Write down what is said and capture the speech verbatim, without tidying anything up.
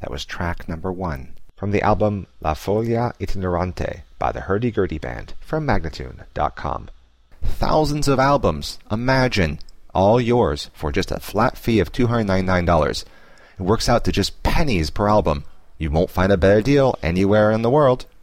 That was track number one from the album La Folia Itinerante by the Hurdy-Gurdy Band from Magnatune dot com. Thousands of albums, imagine, all yours for just a flat fee of two hundred ninety-nine dollars. It works out to just pennies per album. You won't find a better deal anywhere in the world.